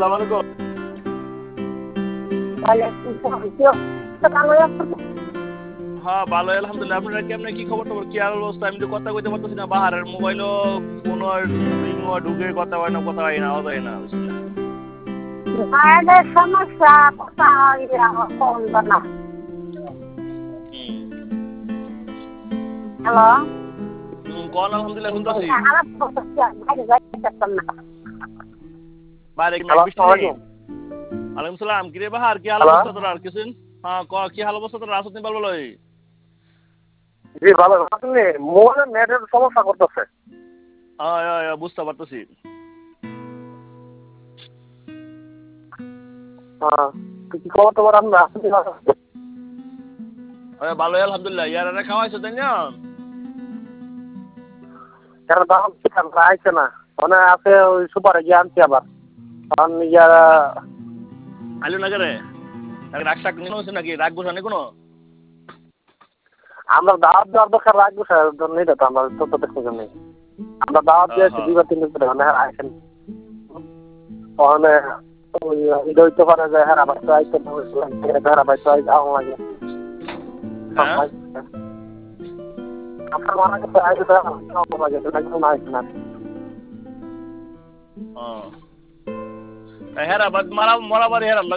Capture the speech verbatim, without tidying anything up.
আসসালামু আলাইকুম। হ্যাঁ ভালো আলহামদুলিল্লাহ। আপনারা কেমনে কি খবর টবর কি আর অবস্থা? আমি তো কথা কইতে পারতেছি না, বাহারের মোবাইলও কোনো রিংও ঢুকে কথা হয় না, কথা হয় না, আওয়াজ হয় না। মায়েদের সমস্যা কথা হয় কম না। হ্যালো কোন আলহামদুলিল্লাহ শুনতেছি। বাইরে কি হ্যালো বৃষ্টি নেই? ওয়ালাইকুম সালাম। কিরে বাহার কি হাল অবস্থা তোর? আর কিছু হ্যাঁ ক কি হাল অবস্থা তোর? আসতে পারবো লই। জি ভালো আপনি মোবাইলের নেটের সমস্যা করতেছে। হ্যাঁ হ্যাঁ বুঝতে পারতেছি। হ্যাঁ কি খবর তোমার? আমরা ভালোই আলহামদুলিল্লাহ। ইয়ারা খাওয়াইছো তাই না? এর দাম আইছে না, মানে আছে ওই সুপারে গিয়ে আনছি আবার। কারণ ইয়ারা আইলো না করে রাগ শাক নিয়ে হচ্ছে নাকি? রাগ বসা নেই কোনো? আমরা দাওয়াত দেওয়ার দরকার রাখবো স্যার নেই তো আমরা তত দেখতে নেই। আমরা দাওয়াত দিয়েছি দুইবার তিন দিন করে মানে আইসেন ওখানে ওই হইতে পারে যে হ্যাঁ আবার তো আইতে হ্যাঁ আবার তো আই যাওয়া লাগে। আপনার মানা করতে আইতে লাগে একদম আইসে না। ও হেরা মারা মরা বাড়ি হেরা